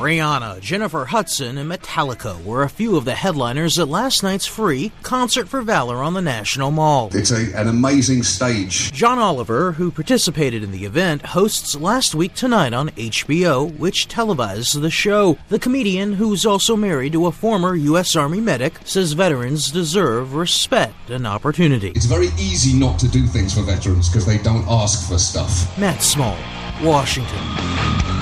Rihanna, Jennifer Hudson, and Metallica were a few of the headliners at last night's free Concert for Valor on the National Mall. It's an amazing stage. John Oliver, who participated in the event, hosts Last Week Tonight on HBO, which televises the show. The comedian, who's also married to a former U.S. Army medic, says veterans deserve respect and opportunity. It's very easy not to do things for veterans because they don't ask for stuff. Matt Small, Washington.